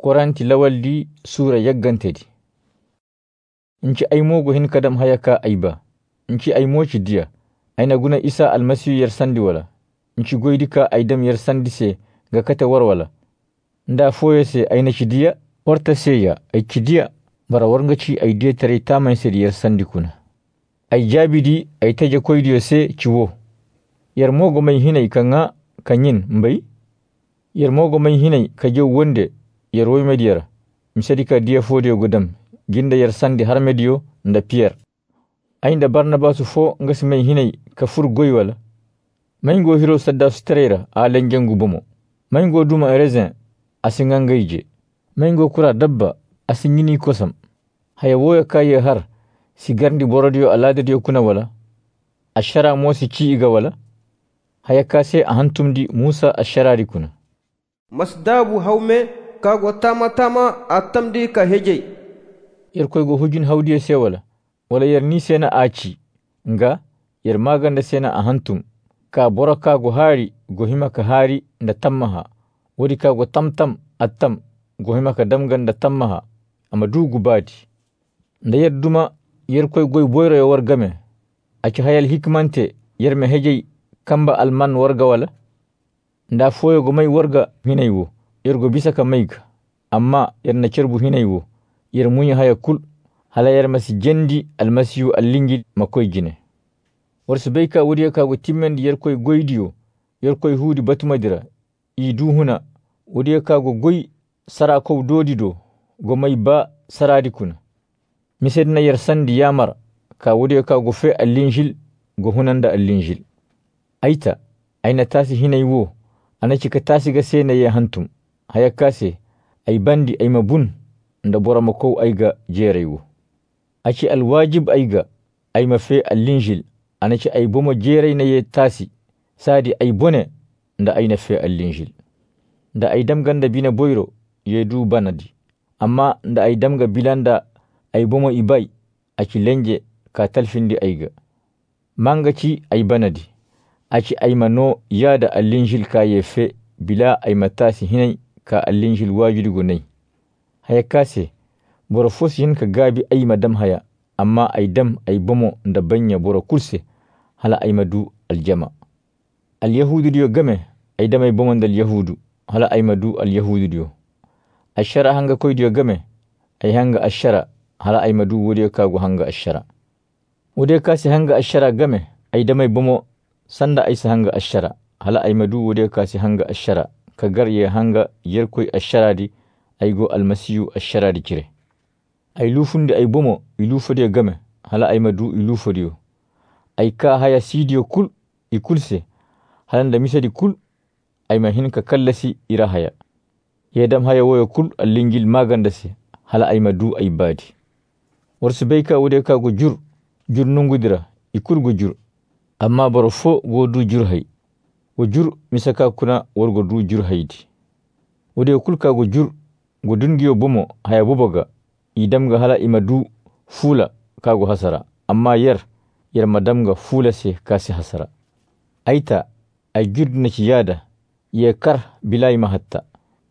Koranti lawaldi sura yaggantedi. Inci ay mogo hin kadam hayaka ayba. Inci ay moci diya. Ayna guna Isa almasiyu yersandi wala. Inci goydika aydam yersandi se ga kate warwala. Nda foye se ayna cidiya warta seya ay cidiya bara warngaci ay diya tare taman se yersandi kuna. Ay jabidi ay taje koydiyo se ciwo. Yer mogo may hinay kanga kanyin mbay. Yer mogo may hinay kajew wonde yer woy mediyara. Misadika diya fodiyo godam ginda yersandi har mediyo nda Pierre. Aynda Barnabasu fo ngasi may hinay ka fur goy wala. Mayngo hiro sadda sutrera a lenjangu bomo. Mayngo duma erezin asingangayje. Mayngo kura dabba asinyini kosam. Haya woya kaye har sigarndi borodiyo aladadiyo kuna wala. Ashara mosi ci iga wala. Haya kase ahantumdi Musa asharari kuna. Masdabu haume kago tama atamdi ka hejey. Yer koygo hujun hawdiye se wala. Wala yer ni sena aci. Nga yer maganda sena ahantum. Ka bora kago hari gohima ka hari nda tammaha. Wodi kago tamtam atam gohima ka damganda tammaha. Ama dugu badi. Nda yer duma yer koygoy boyro yo wargame. Aci hayal hikmante yer me hejey kamba alman warga wala. Nda foyo go may warga hinaywo. Yer go bisa ka mayka. Amma yer na cerbu hinaywo. Yer munya haya kul. Hala yer masi jendi almasiyu allingil makoy jine. Warsu bayka wadiya kago timmendi yer koy goydiyo. Yer koy hudi batumadira. Idu huna. Wadiya kago goy sara kow dodido. Go may ba saradi kuna. Misedna yer sandi yamar. Ka wadiya kago fe allingil go hunanda allingil. Aita. Aina tasi hinaywo. Anachika tasi ga sena ye hantum. Haya kase. Ay bandi ay mabun. Nda bora makow ayga jerewo. Aci alwajib ayga ay mafe allingil. Anaci ay bomo jerey na ye tasi. Sadi ay bone nda ay na fe allingil. Nda ay damganda bina boyro ye du banadi. Amma nda ay damga bilanda ay bomo ibay. Aci lenje ka talfindi ayga. Manga ci ay banadi. Aci ay mano yada allingil ka ye fe bila ay matasi hinay ka allingil wajudigo nay. Haya kase boro fosi hin ka gabi ay madam haya amma ay dam ay bomo nda banya boro kurse hala ay madu aljama. Al yahudu diyo game ay dam ay bomo ndal yahudu hala ay madu al yahudu diyo. Ashara hanga koy diyo game ay hanga ashara hala ay madu wodiyo kago hanga ashara. Wodiyo kase hanga ashara game ay dam ay bomo sanda ay sa hanga ashara hala ay madu wodiyo kase hanga ashara kagar ye hanga yer koy ashara di aygo almasiyu ashara di kire. Ay lufunde ay bomo ilufodiyo game hala ay madu ilufodiyo. Ay ka haya sidiyo kul ikulse halanda misadi kul ay mahinka kallasi ira haya. Yedam haya woyo kul allingil magandase hala ay madu ay badi. Warsu bayka wode ka go jur nungudira ikul go jur. Amma baro fo go du jur hay. Wo jur misaka kuna wargo du jur haydi. Wode kul ka go jur go dungiyo bomo haya boboga. Idamga hala imadu fula kago hasara. Amma yer madamga fula se kasi hasara. Aita ay jurdina ci yada ye kar bilay mahatta.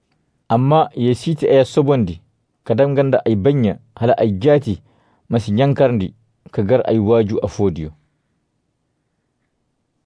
Amma ye siti aya sobondi kadam ganda ay banya hala ay jati masi nyankarndi kagar ay waju afodiyo.